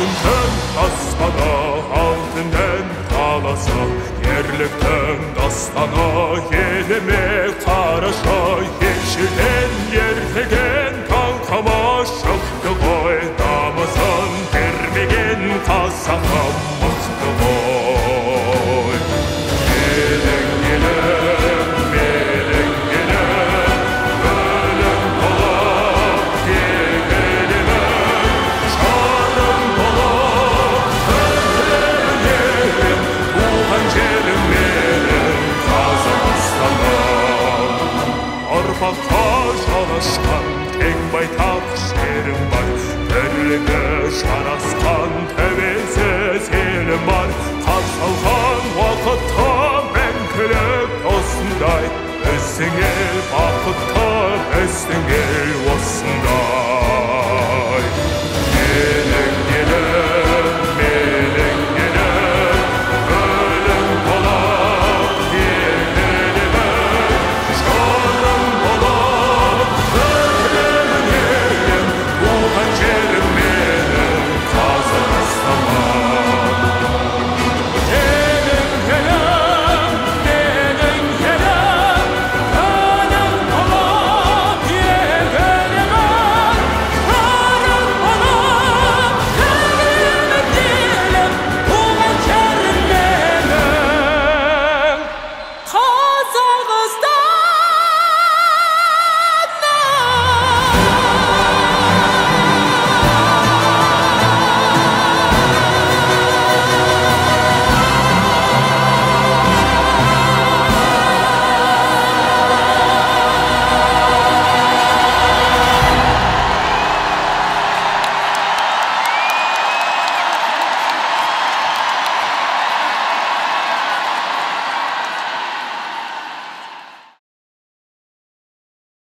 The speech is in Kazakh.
Алтын астана, алтыннан қаласа, ерліктің дастана, еліме қараша, елшіден ертеген қаңқама шықты ғой, намысын бермеген қазаққа мықты ғой. Менің елім, менің елім, өлім болып егілемін, жаным болып өлемін, туған жерім менің Қазақстаным. Ұрпаққа жол ашқан кең байтақ жерім бар, бірлігі жарасқан